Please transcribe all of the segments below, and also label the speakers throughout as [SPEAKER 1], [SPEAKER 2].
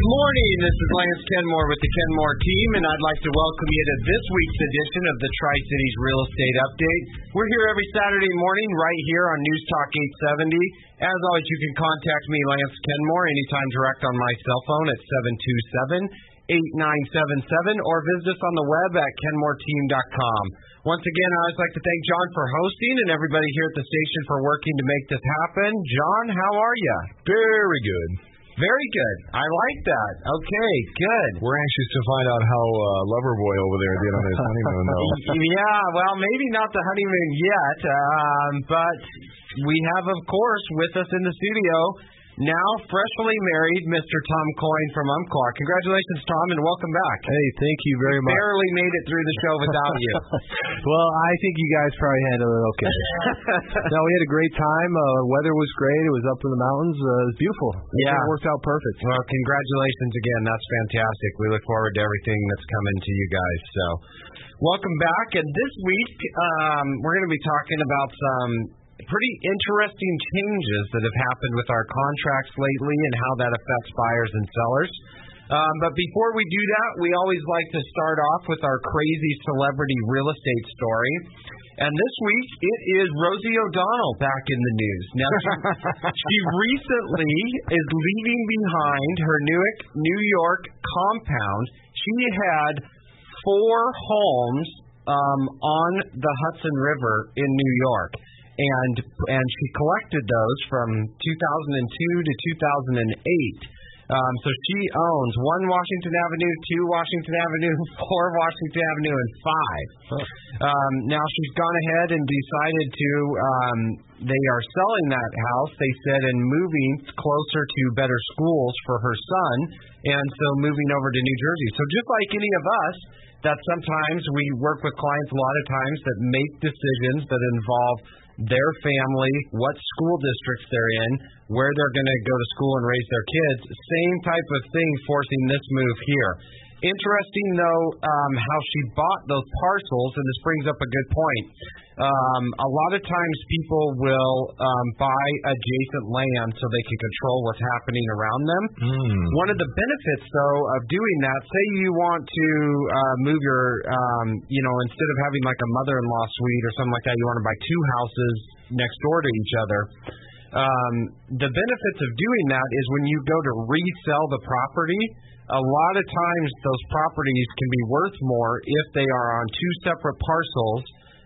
[SPEAKER 1] Good morning. This is Lance Kenmore with the Kenmore team, and I'd like to welcome you to this week's edition of the Tri-Cities Real Estate Update. We're here every Saturday morning right here on News Talk 870. As always, you can contact me, Lance Kenmore, anytime direct on my cell phone at 727-8977 or visit us on the web at kenmoreteam.com. Once again, I'd like to thank John for hosting and everybody here at the station for working to make this happen. John, how are you?
[SPEAKER 2] Very good.
[SPEAKER 1] Very good. I like that. Okay, good.
[SPEAKER 2] We're anxious to find out how Loverboy over there did on his honeymoon, though.
[SPEAKER 1] Yeah, well, maybe not the honeymoon yet, but we have, of course, with us in the studio, now freshly married, Mr. Tom Coyne from Umpqua. Congratulations, Tom, and welcome back.
[SPEAKER 3] Hey, thank you very much.
[SPEAKER 1] Barely made it through the show without you.
[SPEAKER 3] Well, I think you guys probably handled it okay. No, we had a great time. Weather was great. It was up in the mountains. It was beautiful.
[SPEAKER 1] Yeah.
[SPEAKER 3] It worked out perfect.
[SPEAKER 1] Well, congratulations again. That's fantastic. We look forward to everything that's coming to you guys. So, welcome back. And this week, we're going to be talking about some pretty interesting changes that have happened with our contracts lately and how that affects buyers and sellers. But before we do that, we always like to start off with our crazy celebrity real estate story. And this week, it is Rosie O'Donnell back in the news. Now, she recently is leaving behind her New York compound. She had 4 homes on the Hudson River in New York. And she collected those from 2002 to 2008. So she owns 1 Washington Avenue, 2 Washington Avenue, 4 Washington Avenue, and 5. Now she's gone ahead and decided to, they are selling that house, they said, and moving closer to better schools for her son, and so moving over to New Jersey. So just like any of us, that sometimes we work with clients a lot of times that make decisions that involve their family, what school districts they're in, where they're going to go to school and raise their kids. Same type of thing forcing this move here. Interesting, though, how she bought those parcels, and this brings up a good point. A lot of times people will buy adjacent land so they can control what's happening around them. One of the benefits, though, of doing that, say you want to move your, instead of having like a mother-in-law suite or something like that, you want to buy 2 houses next door to each other. The benefits of doing that is when you go to resell the property, a lot of times those properties can be worth more if they are on 2 separate parcels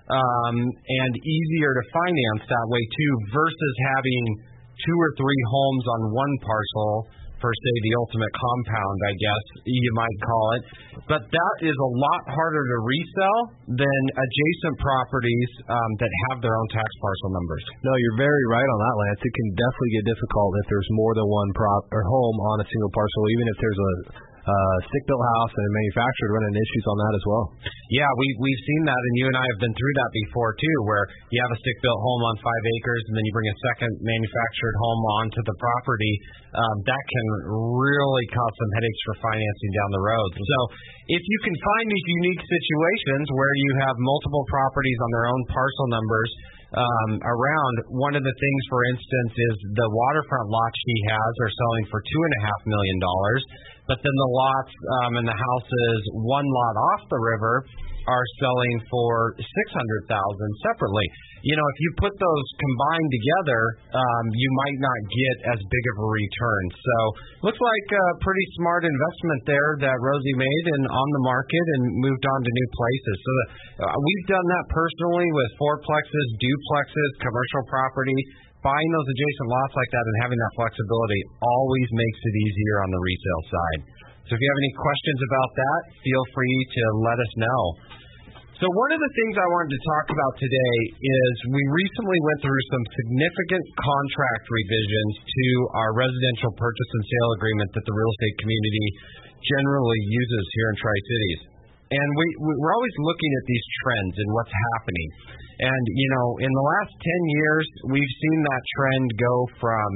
[SPEAKER 1] and easier to finance that way too, versus having 2 or 3 homes on 1 parcel for, say, the ultimate compound, I guess you might call it. But that is a lot harder to resell than adjacent properties that have their own tax parcel numbers.
[SPEAKER 3] No, you're very right on that, Lance. It can definitely get difficult if there's more than 1 home on a single parcel, even if there's a stick-built house and a manufactured running issues on that as well.
[SPEAKER 1] Yeah, we've seen that, and you and I have been through that before, too, where you have a stick-built home on 5 acres, and then you bring a second manufactured home onto the property. That can really cause some headaches for financing down the road. So if you can find these unique situations where you have multiple properties on their own parcel numbers around, one of the things, for instance, is the waterfront lots she has are selling for $2.5 million. But then the lots and the houses 1 lot off the river are selling for $600,000 separately. You know, if you put those combined together, you might not get as big of a return. So looks like a pretty smart investment there that Rosie made and on the market and moved on to new places. So we've done that personally with fourplexes, duplexes, commercial property. Buying those adjacent lots like that and having that flexibility always makes it easier on the resale side. So if you have any questions about that, feel free to let us know. So one of the things I wanted to talk about today is we recently went through some significant contract revisions to our residential purchase and sale agreement that the real estate community generally uses here in Tri-Cities. And we're always looking at these trends and what's happening. And, you know, in the last 10 years, we've seen that trend go from,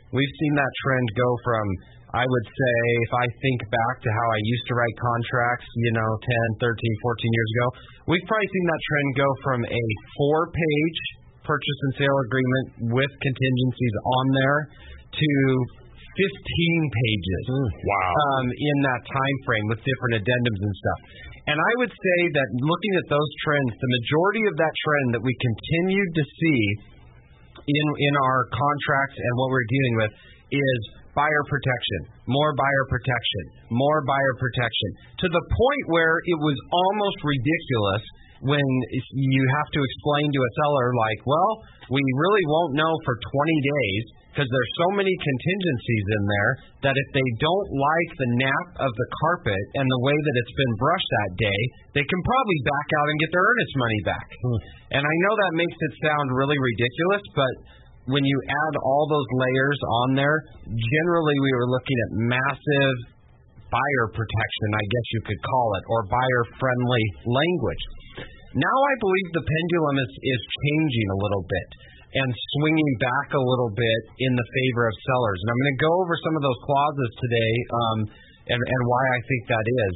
[SPEAKER 1] I would say, if I think back to how I used to write contracts, 10, 13, 14 years ago, we've probably seen that trend go from a 4-page purchase and sale agreement with contingencies on there to pages.
[SPEAKER 2] Wow.
[SPEAKER 1] In that time frame with different addendums and stuff. And I would say that looking at those trends, the majority of that trend that we continued to see in our contracts and what we're dealing with is buyer protection, more buyer protection, more buyer protection, to the point where it was almost ridiculous when you have to explain to a seller like, well, we really won't know for 20 days because there's so many contingencies in there that if they don't like the nap of the carpet and the way that it's been brushed that day, they can probably back out and get their earnest money back. And I know that makes it sound really ridiculous, but when you add all those layers on there, generally we were looking at massive buyer protection, I guess you could call it, or buyer-friendly language. Now I believe the pendulum is changing a little bit and swinging back a little bit in the favor of sellers. And I'm going to go over some of those clauses today and why I think that is.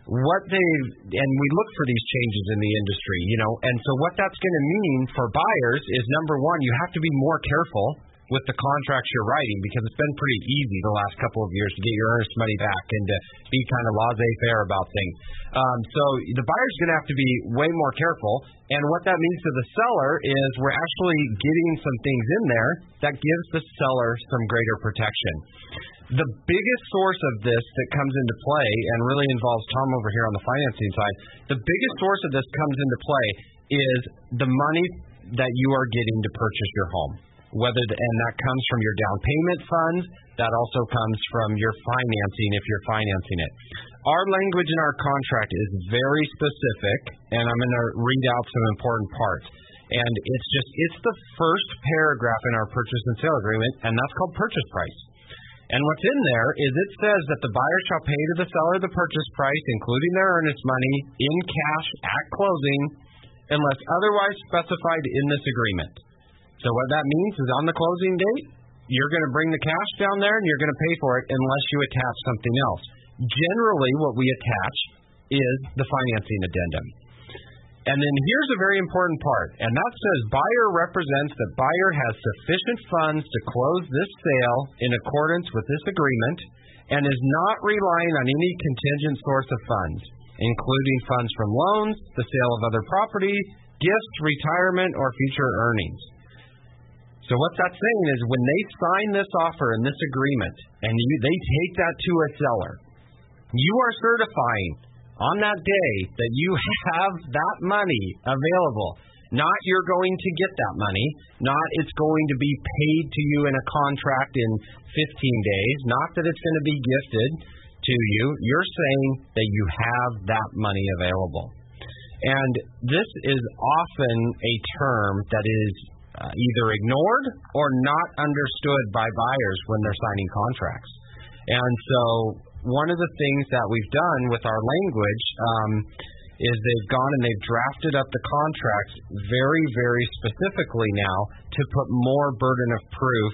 [SPEAKER 1] And we look for these changes in the industry, and so what that's going to mean for buyers is, number one, you have to be more careful with the contracts you're writing because it's been pretty easy the last couple of years to get your earnest money back and to be kind of laissez-faire about things. So the buyer's going to have to be way more careful, and what that means to the seller is we're actually getting some things in there that gives the seller some greater protection. The biggest source of this that comes into play, and really involves Tom over here on the financing side, the biggest source of this comes into play is the money that you are getting to purchase your home. And that comes from your down payment funds. That also comes from your financing if you're financing it. Our language in our contract is very specific, and I'm going to read out some important parts. And it's the first paragraph in our purchase and sale agreement, and that's called purchase price. And what's in there is it says that the buyer shall pay to the seller the purchase price, including their earnest money, in cash at closing, unless otherwise specified in this agreement. So what that means is on the closing date, you're going to bring the cash down there and you're going to pay for it unless you attach something else. Generally, what we attach is the financing addendum. And then here's a very important part, and that says buyer represents that buyer has sufficient funds to close this sale in accordance with this agreement and is not relying on any contingent source of funds, including funds from loans, the sale of other property, gifts, retirement, or future earnings. So what that's saying is when they sign this offer and this agreement and they take that to a seller, you are certifying on that day that you have that money available. Not you're going to get that money, not it's going to be paid to you in a contract in 15 days, not that it's going to be gifted to you. You're saying that you have that money available. And this is often a term that is either ignored or not understood by buyers when they're signing contracts. And so one of the things that we've done with our language is they've gone and they've drafted up the contracts very, very specifically now to put more burden of proof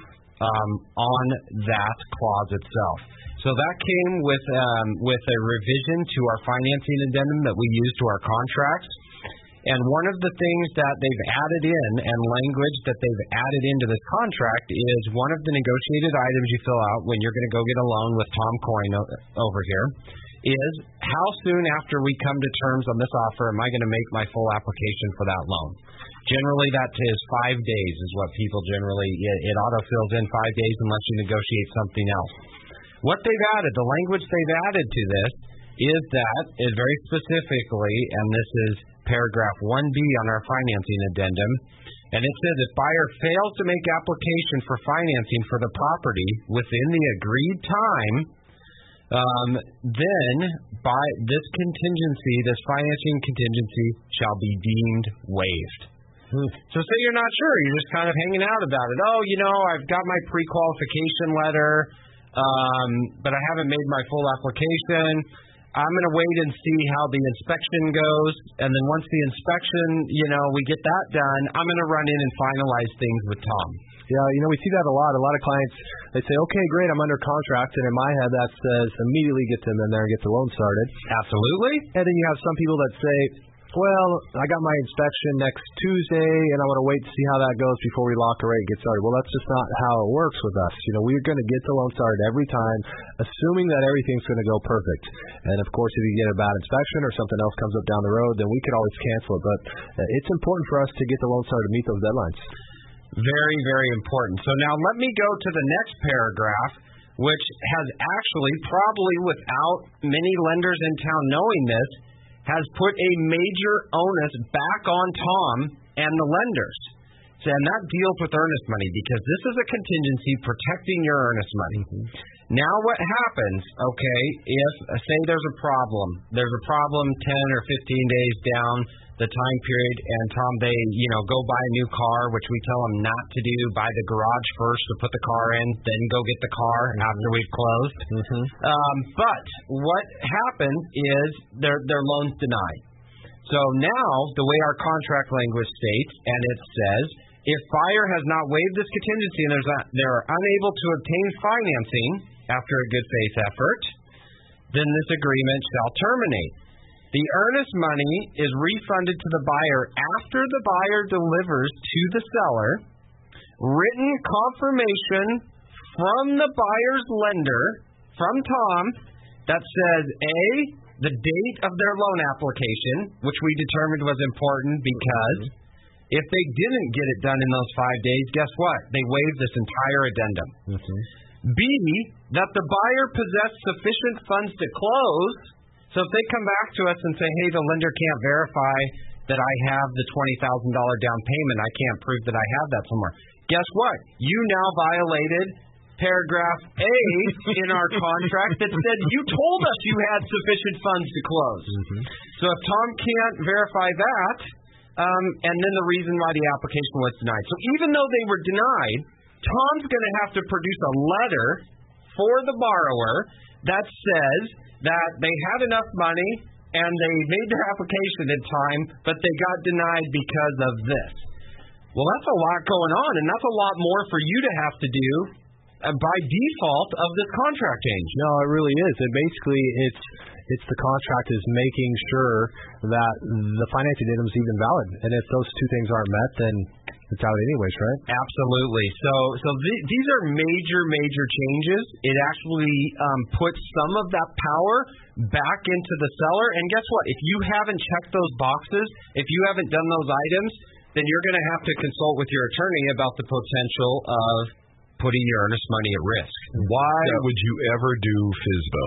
[SPEAKER 1] on that clause itself. So that came with a revision to our financing addendum that we use to our contracts. And one of the things that they've added in and language that they've added into this contract is one of the negotiated items you fill out when you're going to go get a loan with Tom Coyne over here is how soon after we come to terms on this offer am I going to make my full application for that loan. Generally that is 5 days is what people generally, it auto-fills in 5 days unless you negotiate something else. What they've added, the language they've added to this is that is very specifically, and this is paragraph 1B on our financing addendum, and it says if buyer fails to make application for financing for the property within the agreed time, then by this contingency, this financing contingency shall be deemed waived. So say you're not sure, you're just kind of hanging out about it. Oh, I've got my pre-qualification letter, but I haven't made my full application. I'm going to wait and see how the inspection goes, and then once the inspection, we get that done, I'm going to run in and finalize things with Tom.
[SPEAKER 3] Yeah, we see that a lot. A lot of clients, they say, okay, great, I'm under contract, and in my head that says immediately get them in there and get the loan started.
[SPEAKER 1] Absolutely.
[SPEAKER 3] And then you have some people that say, Well, I got my inspection next Tuesday, and I want to wait to see how that goes before we lock a rate and get started. Well, that's just not how it works with us. We're going to get the loan started every time, assuming that everything's going to go perfect. And, of course, if you get a bad inspection or something else comes up down the road, then we could always cancel it. But it's important for us to get the loan started to meet those deadlines.
[SPEAKER 1] Very, very important. So now let me go to the next paragraph, which has actually, probably without many lenders in town knowing this, has put a major onus back on Tom and the lenders. And that deals with earnest money, because this is a contingency protecting your earnest money. Now what happens, if, say there's a problem 10 or 15 days down the time period, and Tom, they, go buy a new car, which we tell them not to do, buy the garage first to put the car in, then go get the car after we've closed. But what happens is their loan's denied. So now, the way our contract language states, and it says, if buyer has not waived this contingency and they're unable to obtain financing after a good faith effort, then this agreement shall terminate. The earnest money is refunded to the buyer after the buyer delivers to the seller written confirmation from the buyer's lender, from Tom, that says, A, the date of their loan application, which we determined was important because if they didn't get it done in those 5 days, guess what? They waived this entire addendum. B, that the buyer possessed sufficient funds to close. So if they come back to us and say, hey, the lender can't verify that I have the $20,000 down payment, I can't prove that I have that somewhere. Guess what? You now violated paragraph A in our contract that said you told us you had sufficient funds to close. So if Tom can't verify that, and then the reason why the application was denied. So even though they were denied, Tom's going to have to produce a letter for the borrower that says that they had enough money and they made their application in time, but they got denied because of this. Well, that's a lot going on, and that's a lot more for you to have to do by default of this contract change.
[SPEAKER 3] No, it really is. And basically, it's the contract is making sure that the financing addendum is even valid. And if those two things aren't met, then it's out anyways, right?
[SPEAKER 1] Absolutely. So these are major changes. It actually puts some of that power back into the seller. And guess what? If you haven't checked those boxes, if you haven't done those items, then you're going to have to consult with your attorney about the potential of putting your earnest money at risk.
[SPEAKER 2] Why would you ever do FSBO?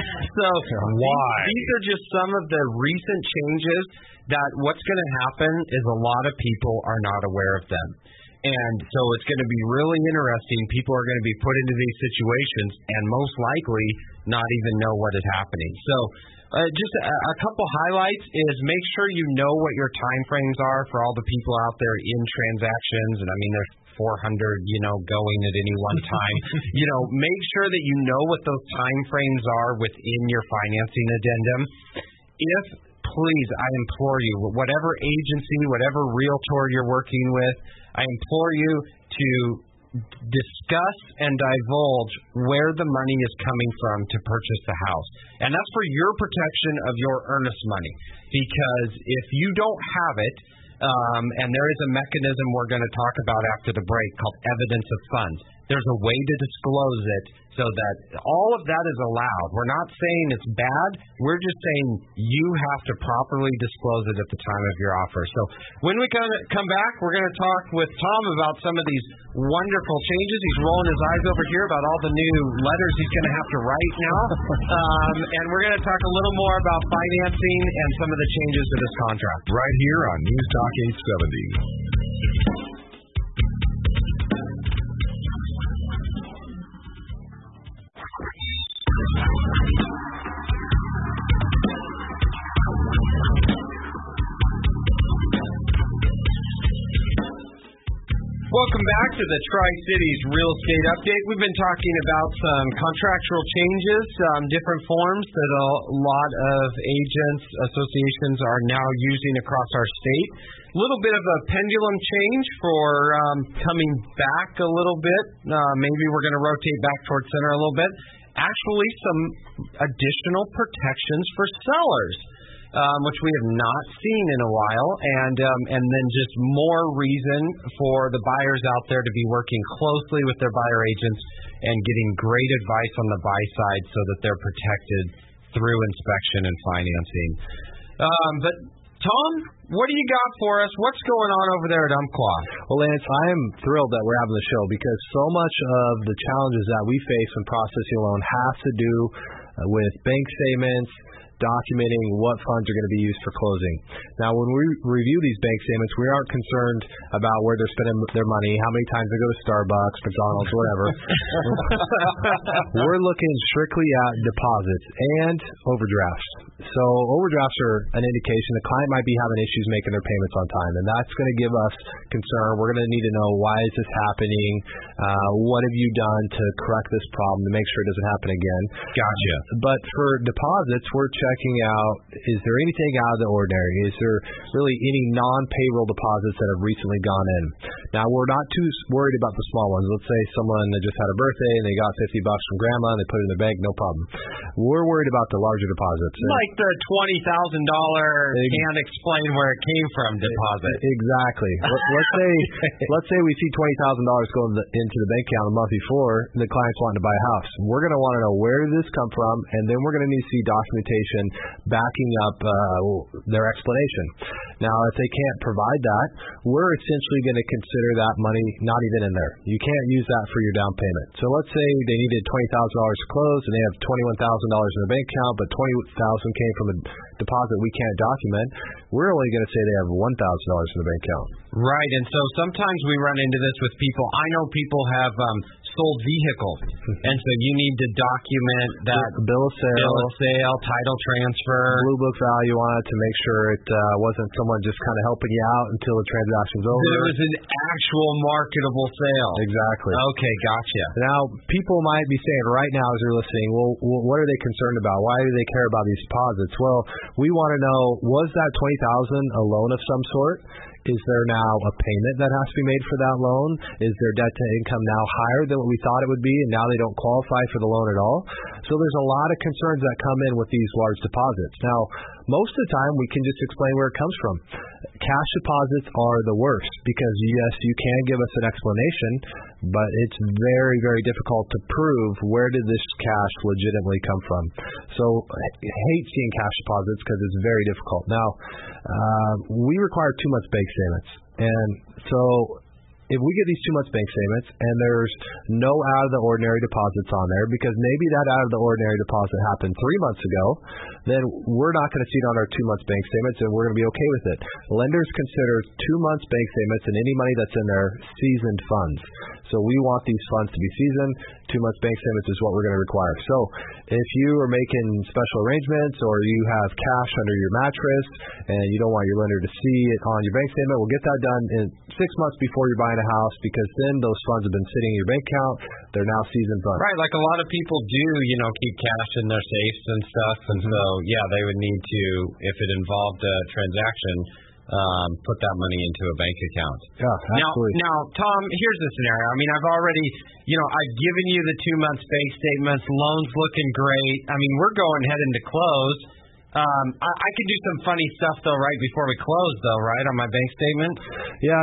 [SPEAKER 1] So
[SPEAKER 2] why?
[SPEAKER 1] These are just some of the recent changes that what's going to happen is a lot of people are not aware of them. And so it's going to be really interesting. People are going to be put into these situations and most likely not even know what is happening. So just a couple highlights is make sure you know what your time frames are for all the people out there in transactions. And I mean, there's 400, going at any one time. Make sure that you know what those time frames are within your financing addendum. If, please, I implore you, whatever agency, whatever realtor you're working with, I implore you to discuss and divulge where the money is coming from to purchase the house. And that's for your protection of your earnest money. Because if you don't have it, and there is a mechanism we're going to talk about after the break called evidence of funds. There's a way to disclose it so that all of that is allowed. We're not saying it's bad. We're just saying you have to properly disclose it at the time of your offer. So when we come back, we're going to talk with Tom about some of these wonderful changes. He's rolling his eyes over here about all the new letters he's going to have to write now. And we're going to talk a little more about financing and some of the changes to this contract.
[SPEAKER 2] Right here on News Talk 870.
[SPEAKER 1] Welcome back to the Tri-Cities Real Estate Update. We've been talking about some contractual changes, different forms that a lot of agents, associations are now using across our state. A little bit of a pendulum change for coming back a little bit. Maybe we're going to rotate back towards center a little bit. Actually, some additional protections for sellers. which we have not seen in a while, and then just more reason for the buyers out there to be working closely with their buyer agents and getting great advice on the buy side so that they're protected through inspection and financing. But Tom, what do you got for us? What's going on over there at Umpqua?
[SPEAKER 3] Well, Lance, I am thrilled that we're having the show because so much of the challenges that we face when processing a loan has to do with bank statements, documenting what funds are going to be used for closing. Now, when we review these bank statements, we aren't concerned about where they're spending their money, how many times they go to Starbucks, McDonald's, whatever. We're looking strictly at deposits and overdrafts. So overdrafts are an indication the client might be having issues making their payments on time, and that's going to give us concern. We're going to need to know, why is this happening? What have you done to correct this problem to make sure it doesn't happen again?
[SPEAKER 1] Gotcha.
[SPEAKER 3] But for deposits, we're checking out, is there anything out of the ordinary? Is there really any non-payroll deposits that have recently gone in? Now, we're not too worried about the small ones. Let's say someone that just had a birthday and they got $50 from grandma and they put it in their bank, no problem. We're worried about the larger deposits.
[SPEAKER 1] Like the $20,000 can't explain where it came from deposit.
[SPEAKER 3] Exactly. Let's say we see $20,000 go into the bank account a month before the client's wanting to buy a house. We're going to want to know, where did this come from, and then we're going to need to see documentation backing up their explanation. Now, if they can't provide that, we're essentially going to consider that money not even in there. You can't use that for your down payment. So let's say they needed $20,000 to close and they have $21,000 in their bank account, but $20,000 came from a deposit we can't document. We're only going to say they have $1,000 in the bank account.
[SPEAKER 1] Right, and so sometimes we run into this with people. I know people have sold vehicles, and so you need to document that
[SPEAKER 3] bill of sale,
[SPEAKER 1] title transfer,
[SPEAKER 3] blue book value on it to make sure it wasn't someone just kind of helping you out until the transaction's over.
[SPEAKER 1] It was an actual marketable sale.
[SPEAKER 3] Exactly.
[SPEAKER 1] Okay, gotcha.
[SPEAKER 3] Now, people might be saying right now as they're listening, well, what are they concerned about? Why do they care about these deposits? Well, we want to know, was that $20,000 a loan of some sort? Is there now a payment that has to be made for that loan? Is their debt to income now higher than what we thought it would be, and now they don't qualify for the loan at all? So there's a lot of concerns that come in with these large deposits. Now, most of the time, we can just explain where it comes from. Cash deposits are the worst because, yes, you can give us an explanation, but it's very, very difficult to prove where did this cash legitimately come from. So I hate seeing cash deposits because it's very difficult. Now, we require 2 months bank statements. And so if we get these 2 months bank statements and there's no out-of-the-ordinary deposits on there, because maybe that out-of-the-ordinary deposit happened 3 months ago, then we're not going to see it on our 2 months bank statements, and we're going to be okay with it. Lenders consider 2 months bank statements and any money that's in there seasoned funds. So we want these funds to be seasoned. 2 months bank statements is what we're going to require. So if you are making special arrangements or you have cash under your mattress and you don't want your lender to see it on your bank statement, we'll get that done in 6 months before you're buying a house, because then those funds have been sitting in your bank account. They're now seasoned funds.
[SPEAKER 1] Right, like a lot of people do, keep cash in their safes and stuff. And so, yeah, they would need to, if it involved a transaction, put that money into a bank account.
[SPEAKER 3] Yeah, absolutely.
[SPEAKER 1] Now, Tom, here's the scenario. I mean, I've already, I've given you the 2 months bank statements. Loans looking great. I mean, we're going heading to close. I could do some funny stuff, though, right before we close, though, right, on my bank statement?
[SPEAKER 3] Yeah,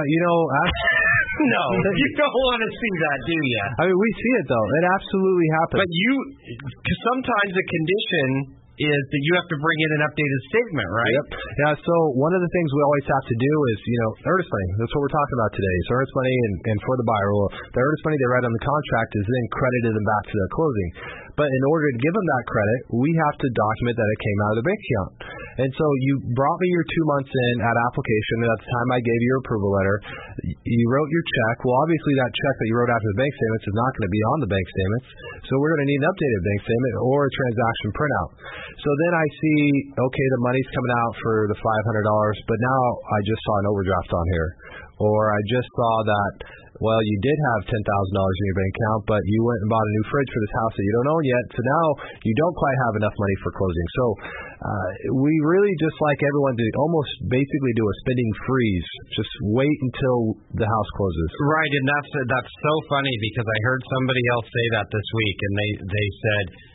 [SPEAKER 1] no, you don't want to see that, do you?
[SPEAKER 3] I mean, we see it, though. It absolutely happens.
[SPEAKER 1] But because sometimes a condition is that you have to bring in an updated statement, right?
[SPEAKER 3] Yep. Yeah, so one of the things we always have to do is, earnest money. That's what we're talking about today. So earnest money and for the buyer. Well, the earnest money they write on the contract is then credited them back to their closing. But in order to give them that credit, we have to document that it came out of the bank account. And so you brought me your 2 months in at application, and at the time I gave you your approval letter. You wrote your check. Well, obviously that check that you wrote after the bank statements is not going to be on the bank statements. So we're going to need an updated bank statement or a transaction printout. So then I see, okay, the money's coming out for the $500, but now I just saw an overdraft on here. Or I just saw that, well, you did have $10,000 in your bank account, but you went and bought a new fridge for this house that you don't own yet, so now you don't quite have enough money for closing. So we really just like everyone to almost basically do a spending freeze. Just wait until the house closes.
[SPEAKER 1] Right, and that's so funny because I heard somebody else say that this week, and they said,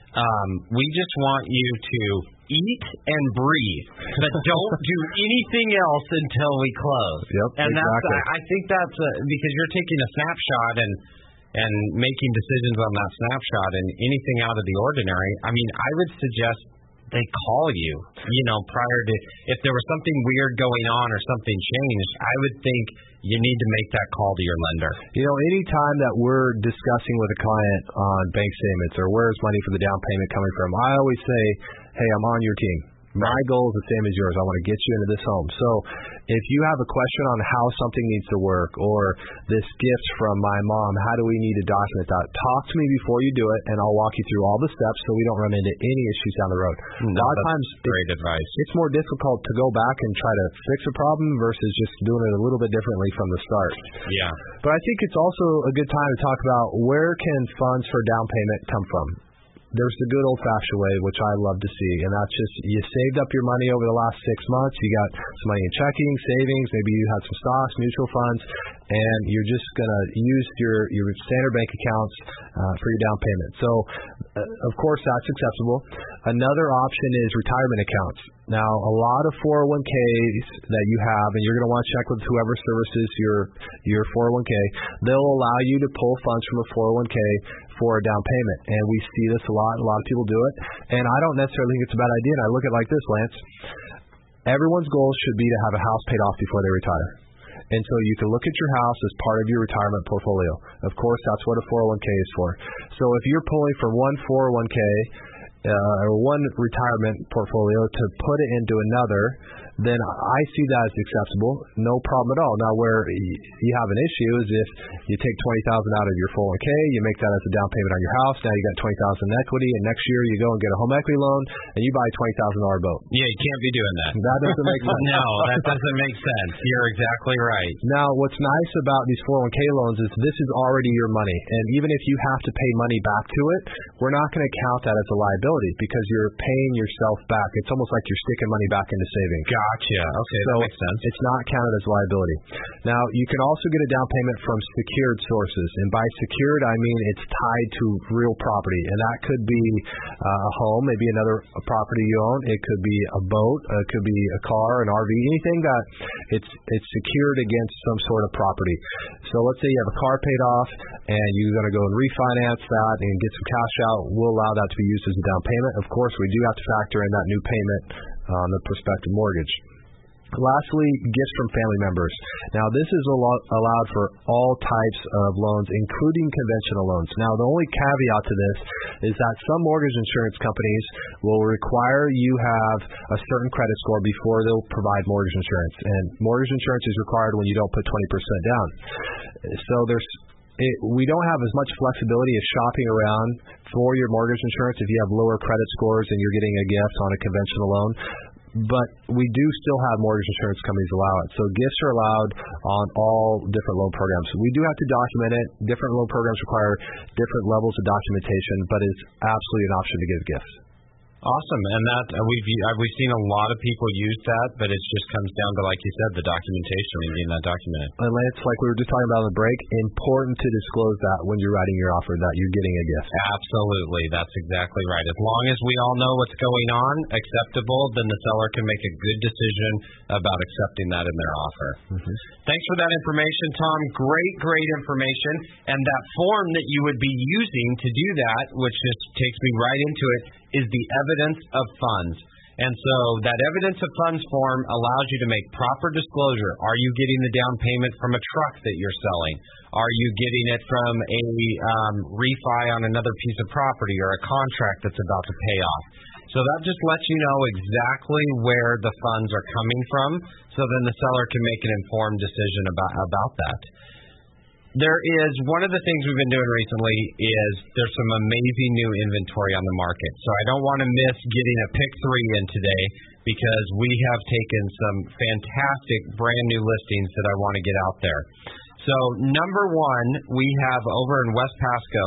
[SPEAKER 1] We just want you to eat and breathe, but don't do anything else until we close.
[SPEAKER 3] Yep,
[SPEAKER 1] and
[SPEAKER 3] exactly.
[SPEAKER 1] I think that's because you're taking a snapshot and making decisions on that snapshot, and anything out of the ordinary. I mean, I would suggest they call you, prior to, if there was something weird going on or something changed, I would think you need to make that call to your lender.
[SPEAKER 3] Anytime that we're discussing with a client on bank statements or where's money for the down payment coming from, I always say, hey, I'm on your team. My goal is the same as yours. I want to get you into this home. So if you have a question on how something needs to work or this gift from my mom, how do we need to document that? Talk to me before you do it, and I'll walk you through all the steps so we don't run into any issues down the road. A lot of times,
[SPEAKER 1] great advice.
[SPEAKER 3] It's more difficult to go back and try to fix a problem versus just doing it a little bit differently from the start.
[SPEAKER 1] Yeah.
[SPEAKER 3] But I think it's also a good time to talk about where can funds for down payment come from. There's the good old-fashioned way, which I love to see, and that's just you saved up your money over the last 6 months. You got some money in checking, savings, maybe you had some stocks, mutual funds, and you're just going to use your standard bank accounts for your down payment. So, of course, that's acceptable. Another option is retirement accounts. Now, a lot of 401ks that you have, and you're going to want to check with whoever services your 401k, they'll allow you to pull funds from a 401k for a down payment. And we see this a lot. A lot of people do it. And I don't necessarily think it's a bad idea. And I look at it like this, Lance. Everyone's goal should be to have a house paid off before they retire. And so you can look at your house as part of your retirement portfolio. Of course, that's what a 401k is for. So if you're pulling from one 401k or one retirement portfolio to put it into another, then I see that as acceptable. No problem at all. Now, where you have an issue is if you take $20,000 out of your 401k, you make that as a down payment on your house. Now you got $20,000 in equity, and next year you go and get a home equity loan and you buy a $20,000 boat.
[SPEAKER 1] Yeah, you can't be doing that.
[SPEAKER 3] That doesn't make sense.
[SPEAKER 1] No, that doesn't make sense. You're exactly right.
[SPEAKER 3] Now, what's nice about these 401k loans is this is already your money, and even if you have to pay money back to it, we're not going to count that as a liability because you're paying yourself back. It's almost like you're sticking money back into savings.
[SPEAKER 1] Gotcha. Okay,
[SPEAKER 3] so
[SPEAKER 1] that makes sense.
[SPEAKER 3] It's not counted as liability. Now, you can also get a down payment from secured sources, and by secured, I mean it's tied to real property, and that could be a home, maybe a property you own. It could be a boat. It could be a car, an RV, anything that it's secured against some sort of property. So let's say you have a car paid off, and you're going to go and refinance that and get some cash out. We'll allow that to be used as a down payment. Of course, we do have to factor in that new payment on the prospective mortgage. Lastly, gifts from family members. Now, this is allowed for all types of loans, including conventional loans. Now, the only caveat to this is that some mortgage insurance companies will require you have a certain credit score before they'll provide mortgage insurance. And mortgage insurance is required when you don't put 20% down. So we don't have as much flexibility as shopping around for your mortgage insurance if you have lower credit scores and you're getting a gift on a conventional loan. But we do still have mortgage insurance companies allow it. So gifts are allowed on all different loan programs. We do have to document it. Different loan programs require different levels of documentation, but it's absolutely an option to give gifts.
[SPEAKER 1] Awesome, and that we've seen a lot of people use that, but it just comes down to, like you said, the documentation and getting that documented.
[SPEAKER 3] And Lance, like we were just talking about on the break, important to disclose that when you're writing your offer that you're getting a gift.
[SPEAKER 1] Absolutely, that's exactly right. As long as we all know what's going on, acceptable, then the seller can make a good decision about accepting that in their offer. Mm-hmm. Thanks for that information, Tom. Great information. And that form that you would be using to do that, which just takes me right into it, is the evidence of funds. And so that evidence of funds form allows you to make proper disclosure. Are you getting the down payment from a truck that you're selling? Are you getting it from a refi on another piece of property or a contract that's about to pay off? So that just lets you know exactly where the funds are coming from, so then the seller can make an informed decision about that. There is one of the things we've been doing recently is there's some amazing new inventory on the market. So I don't want to miss getting a pick 3 in today because we have taken some fantastic brand new listings that I want to get out there. So number 1, we have over in West Pasco,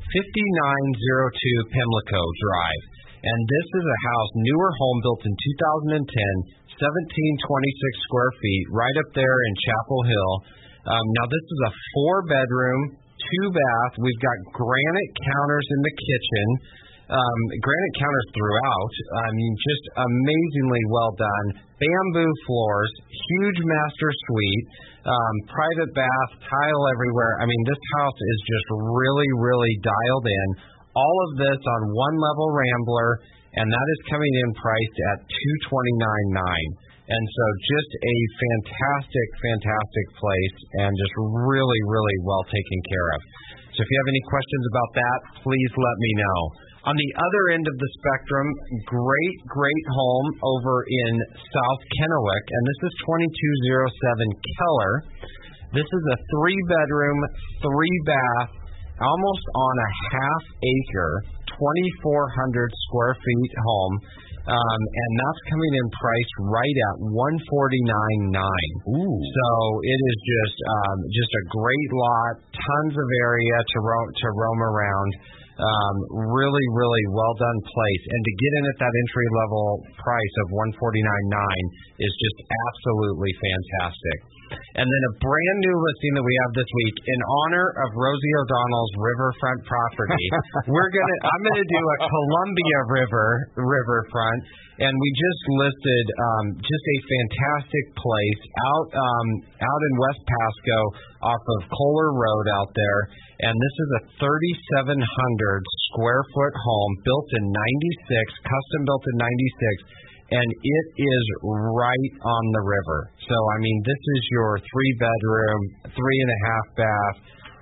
[SPEAKER 1] 5902 Pimlico Drive. And this is a house, newer home built in 2010, 1726 square feet, right up there in Chapel Hill. Now, this is a 4-bedroom, 2-bath. We've got granite counters in the kitchen. Granite counters throughout. I mean, just amazingly well done. Bamboo floors, huge master suite, private bath, tile everywhere. I mean, this house is just really, really dialed in. All of this on one level Rambler, and that is coming in priced at $229,900. And so just a fantastic, fantastic place and just really, really well taken care of. So if you have any questions about that, please let me know. On the other end of the spectrum, great home over in South Kennewick, and this is 2207 Keller. This is a 3-bedroom, 3-bath, almost on a half-acre, 2,400 square feet home. And that's coming in priced right at $149,900. So it is just a great lot, tons of area to roam around. Really, really well done place, and to get in at that entry level price of $149,900 is just absolutely fantastic. And then a brand new listing that we have this week in honor of Rosie O'Donnell's riverfront property. I'm gonna do a Columbia riverfront, and we just listed just a fantastic place out in West Pasco off of Kohler Road out there. And this is a 3,700 square foot home built in 96, custom built in 96, and it is right on the river. So, I mean, this is your 3-bedroom, 3.5 bath,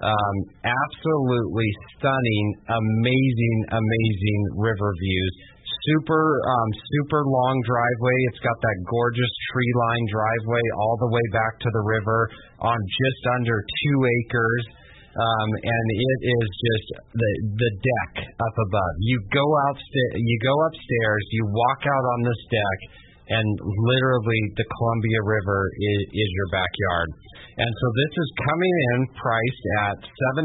[SPEAKER 1] absolutely stunning, amazing river views. Super long driveway. It's got that gorgeous tree-lined driveway all the way back to the river on just under 2 acres. And it is just the deck up above. You go upstairs, you walk out on this deck, and literally the Columbia River is your backyard. And so this is coming in priced at $775,000.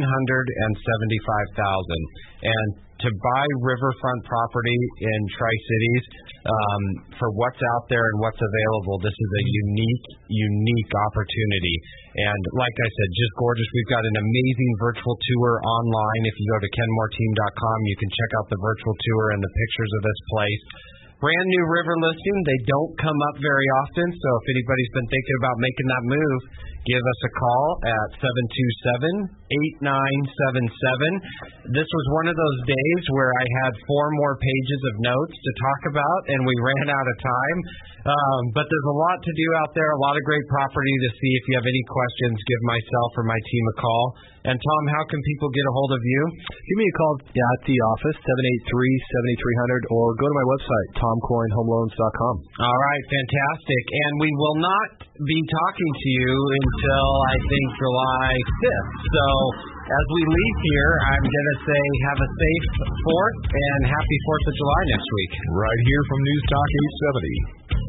[SPEAKER 1] And to buy riverfront property in Tri-Cities, for what's out there and what's available, this is a unique opportunity. And like I said, just gorgeous. We've got an amazing virtual tour online. If you go to kenmoretteam.com, you can check out the virtual tour and the pictures of this place. Brand new river listing. They don't come up very often, so if anybody's been thinking about making that move, give us a call at 727-8977. This was one of those days where I had 4 more pages of notes to talk about, and we ran out of time. But there's a lot to do out there, a lot of great property to see. If you have any questions, give myself or my team a call. And Tom, how can people get a hold of you?
[SPEAKER 3] Give me a call at the office, 783-7300, or go to my website, tomcoynehomeloans.com.
[SPEAKER 1] All right, fantastic. And we will not be talking to you until, I think, July 5th. So as we leave here, I'm going to say have a safe 4th and happy 4th of July next week.
[SPEAKER 2] Right here from News Talk 870.